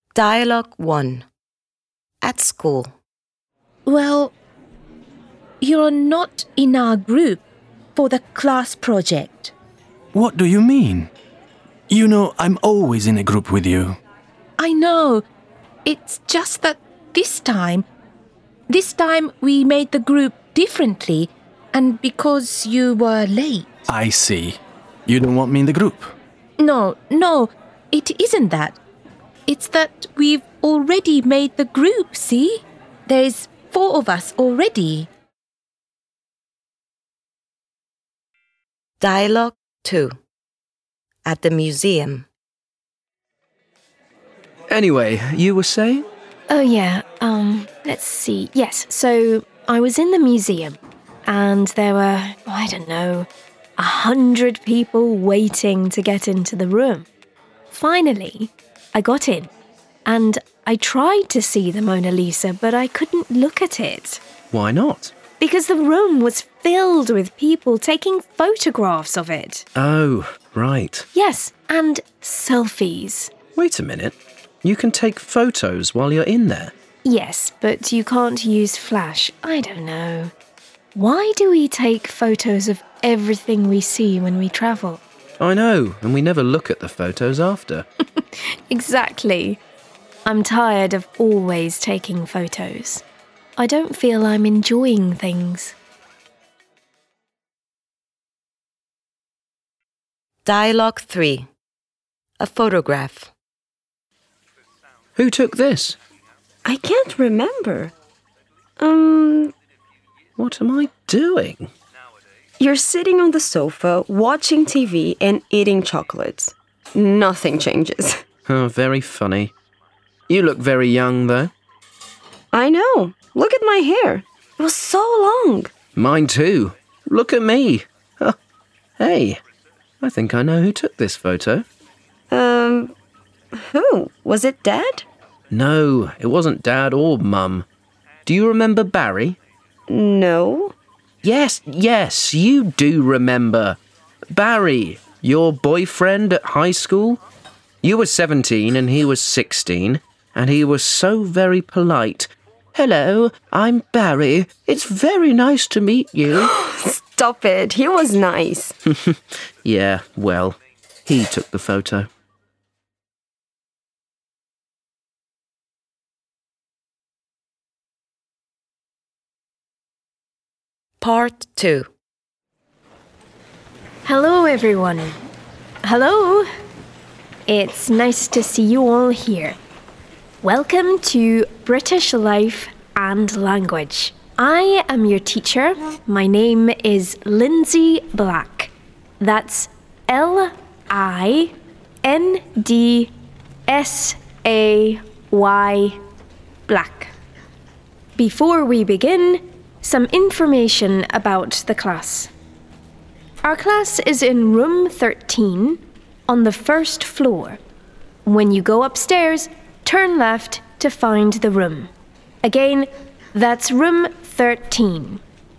Dialogue 1. At school. Well, you're not in our group for the class project. What do you mean? You know, I'm always in a group with you. I know. It's just that this time we made the group differently, and because you were late. I see. You don't want me in the group? No, it isn't that. It's that we've already made the group, see? There's 4 of us already. Dialogue 2. At the museum. Anyway, you were saying? Oh yeah, let's see. Yes, so I was in the museum and there were, 100 people waiting to get into the room. Finally, I got in and I tried to see the Mona Lisa, but I couldn't look at it. Why not? Because the room was filled with people taking photographs of it. Oh, right. Yes, and selfies. Wait a minute. You can take photos while you're in there. Yes, but you can't use flash. I don't know. Why do we take photos of everything we see when we travel? I know, and we never look at the photos after. Exactly. I'm tired of always taking photos. I don't feel I'm enjoying things. Dialogue 3. A photograph. Who took this? I can't remember. What am I doing? You're sitting on the sofa, watching TV and eating chocolates. Nothing changes. Oh, very funny. You look very young, though. I know. Look at my hair. It was so long. Mine too. Look at me. Oh, hey, I think I know who took this photo. Who? Was it Dad? No, it wasn't Dad or Mum. Do you remember Barry? No. Yes, you do remember. Barry, your boyfriend at high school? You were 17 and he was 16, and he was so very polite. Hello, I'm Barry. It's very nice to meet you. Stop it. He was nice. Yeah, well, he took the photo. Part 2. Hello, everyone. Hello. It's nice to see you all here. Welcome to British Life and Language. I am your teacher. My name is Lindsay Black. That's Lindsay Black. Before we begin, some information about the class. Our class is in room 13 on the 1st floor. When you go upstairs, turn left to find the room. Again, that's room 13.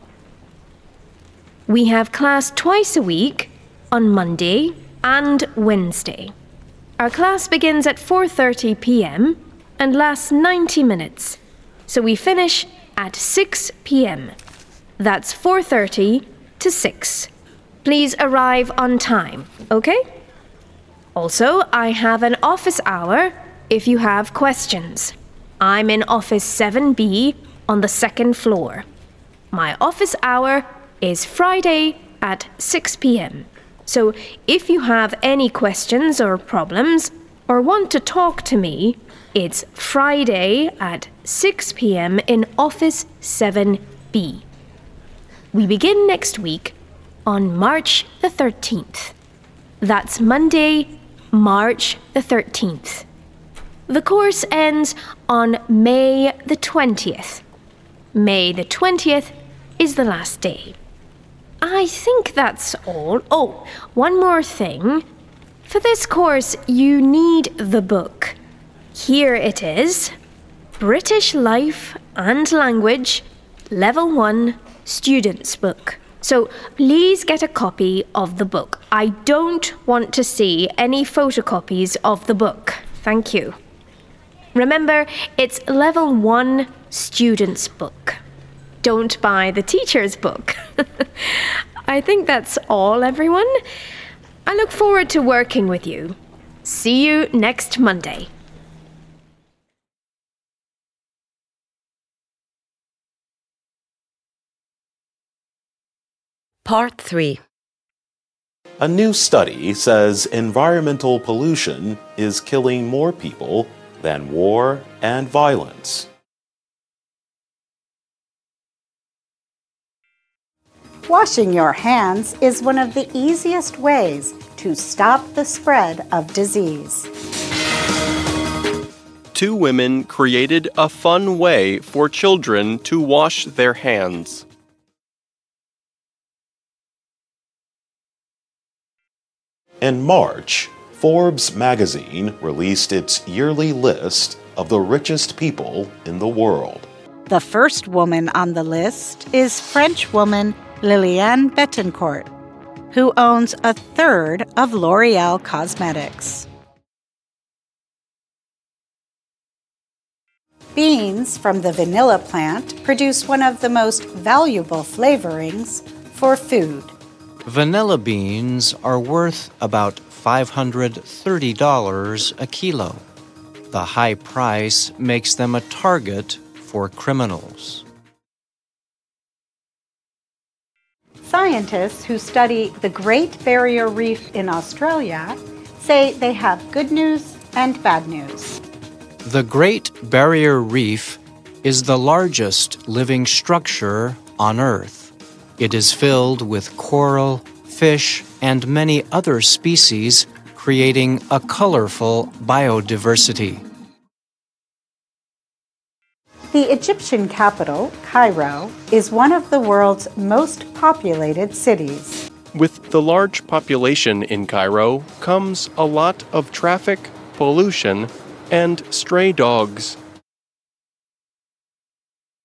We have class twice a week on Monday and Wednesday. Our class begins at 4:30 p.m. and lasts 90 minutes. So we finish at 6 p.m. That's 4:30 to 6. Please arrive on time, okay? Also, I have an office hour if you have questions. I'm in office 7B on the 2nd floor. My office hour is Friday at 6 p.m. So if you have any questions or problems or want to talk to me, it's Friday at 6 p.m. in office 7B. We begin next week on March the 13th. That's Monday, March the 13th. The course ends on May the 20th. May the 20th is the last day. I think that's all. Oh, one more thing. For this course, you need the book. Here it is. British Life and Language, Level 1, Student's Book. So please get a copy of the book. I don't want to see any photocopies of the book. Thank you. Remember, it's level 1 student's book. Don't buy the teacher's book. I think that's all, everyone. I look forward to working with you. See you next Monday. Part 3. A new study says environmental pollution is killing more people than war and violence. Washing your hands is one of the easiest ways to stop the spread of disease. 2 women created a fun way for children to wash their hands. In March, Forbes magazine released its yearly list of the richest people in the world. The first woman on the list is French woman Liliane Bettencourt, who owns a third of L'Oréal Cosmetics. Beans from the vanilla plant produce one of the most valuable flavorings for food. Vanilla beans are worth about $530 a kilo. The high price makes them a target for criminals. Scientists who study the Great Barrier Reef in Australia say they have good news and bad news. The Great Barrier Reef is the largest living structure on Earth. It is filled with coral, fish, and many other species, creating a colorful biodiversity. The Egyptian capital, Cairo, is one of the world's most populated cities. With the large population in Cairo comes a lot of traffic, pollution, and stray dogs.